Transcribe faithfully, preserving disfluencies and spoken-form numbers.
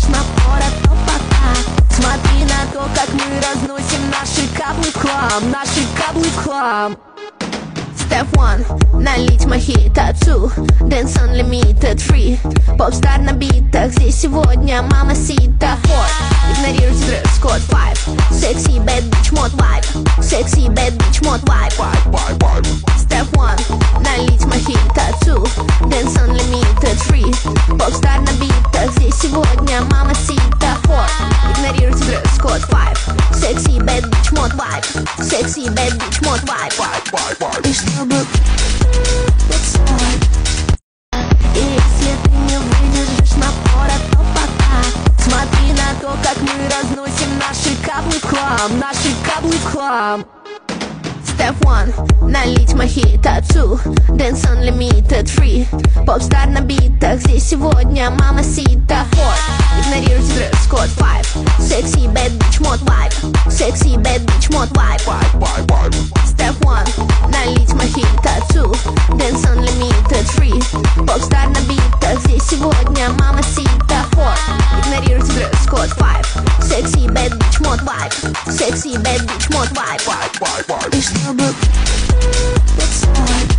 видишь напора, то пока. Смотри на то, как мы разносим наши каблы в хлам, наши каблы в хлам. Step one, налить мохито. Two, dance unlimited. Three, попстар на битах. Здесь сегодня мамасита. Four, игнорируйте дресс-код. Five, sexy bad bitch mod vibe. Sexy bad bitch mod vibe. Step one, налить мохито. Two, dance unlimited. Three, попстар на битах. Здесь сегодня мамасита. Four, игнорируйте дресс-код. Five, sexy bad bitch mod vibe. Sexy bad bitch mod vibe. И чтобы поцеловать. И если ты не выдержишь напора, то пока. Смотри на то, как мы разносим наши каблы в хлам, наши каблы в хлам. Step one, налить мохито. Two, dance unlimited. Three, попстар на битах. Здесь сегодня мамасита. Four, игнорируйте дресс-код. Five, sexy bad bitch mod vibe. Sexy bad bitch mod vibe. Step one, налить мохито. Two, dance unlimited. Three, попстар на битах. Здесь сегодня мамасита. Four, игнорируйте дресс-код. Five, sexy bad bitch mod vibe. Sexy bad bitch mod vibe. И чтобы поцеловать.